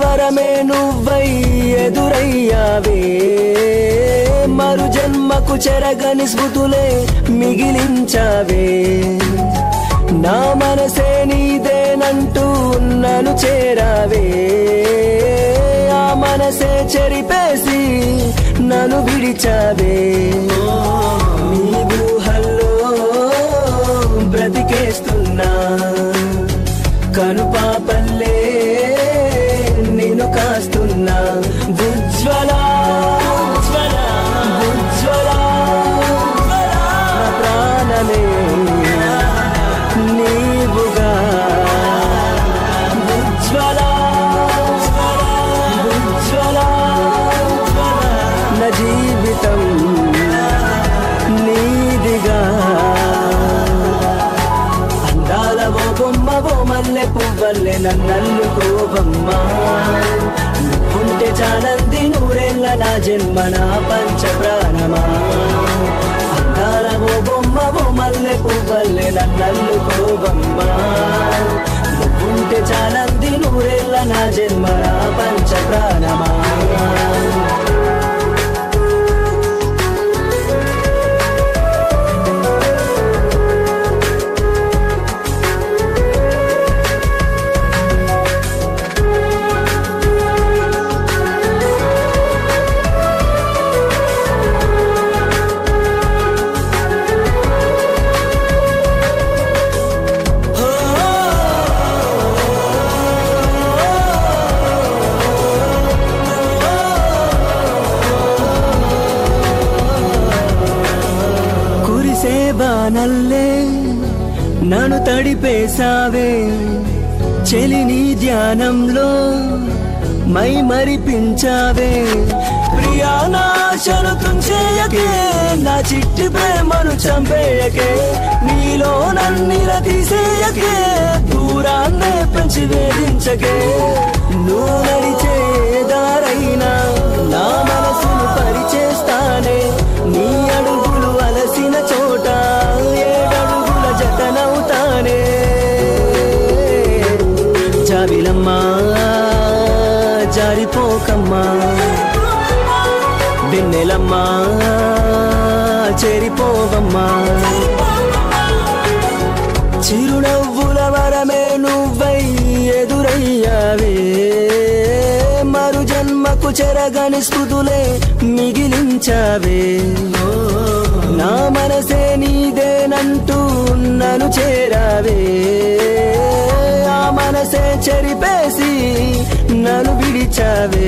వరమే నువ్వై ఎదురయ్యావే, మరు జన్మకు చెరగని స్మృతులే మిగిలించావే. నా మనసే నీదేనంటూ నన్ను చేరావే, ఆ మనసే చెరిపేసి నన్ను విడిచావే. నీ ఊహల్లో బ్రతికేస్తున్నా, కనుపాపల్లే నిన్ను కాస్తున్నా. ఉజ్వల ఉజ్వల ఉజ్వల నా ప్రాణమే నీవుగా. ఉజ్వల ఉజ్వల నా జీవితం నీదిగా. అందాలవో బొమ్మవో మల్లె పువ్వల్లే నన్నల్లుకోవమ్మా, నువ్వుంటే చాలంది నూరేళ్ళ నా జన్మ నా పంచ ప్రాణమా. అందాలవో బొమ్మవో మల్లె పువ్వల్లే నన్నల్లుకోవమ్మా, నువ్వుంటే చాలంది నూరేళ్ళ నా జన్మ నా పంచ ప్రాణమా. బాణల్లే నన్ను తడిపేశావే, చెలి నీ ధ్యానంలో మై మరిపించావే. ప్రియా నాశను తుంచేయకే, నా చిట్టి ప్రేమను చంపేయకే, నీలో నన్నిల తీసేయకే, దూరాన్నే పెంచి వేధించకే. నువ్వు నడిచే దారైనా నా మనసును పరిచేస్తానే, నీ అడుగులు అలసిన చోట ఏడడుగుల జతనవుతానే. జాబిలమ్మా జారిపోకమ్మా, వెన్నెలమ్మా చేరిపోవమ్మా. చిరునవ్వుల వరమే నువ్వై ఎదురయ్యావే, మరు జన్మకు చెరగని స్మృతులే మిగిలించావే. నా మనసే నీదేనంటూ నన్ను చేరావే, ఆ మనసే చెరిపేసి నన్ను విడిచావే.